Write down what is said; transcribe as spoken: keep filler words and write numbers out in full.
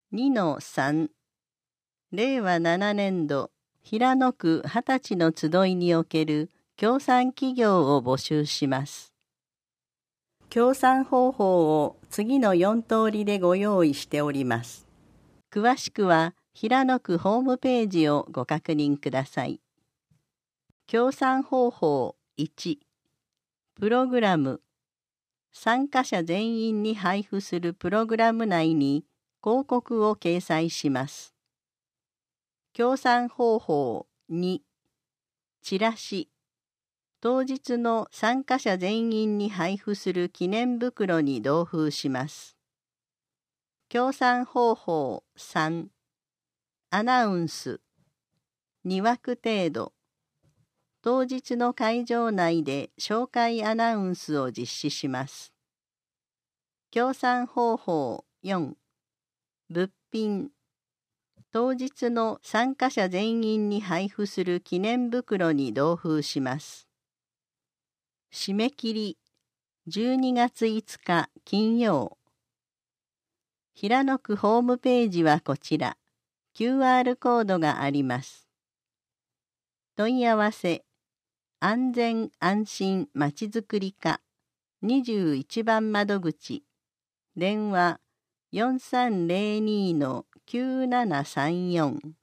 にのさん 令和ななねん度平野区二十歳の集いにおける協賛企業を募集します。協賛方法を次のよん通りでご用意しております。詳しくは平野区ホームページをご確認ください。協賛方法いち、プログラム。参加者全員に配布するプログラム内に広告を掲載します。協賛方法に、チラシ。当日の参加者全員に配布する記念袋に同封します。協賛方法さん、アナウンス。に枠程度。当日の会場内で紹介アナウンスを実施します。協賛方法よん、物品。当日の参加者全員に配布する記念袋に同封します。締め切りじゅうにがついつか金曜。平野区ホームページはこちら。キューアール コードがあります。問い合わせ、安全安心まちづくり課にじゅういちばん窓口、電話 よんさんぜろにのきゅうななさんよん。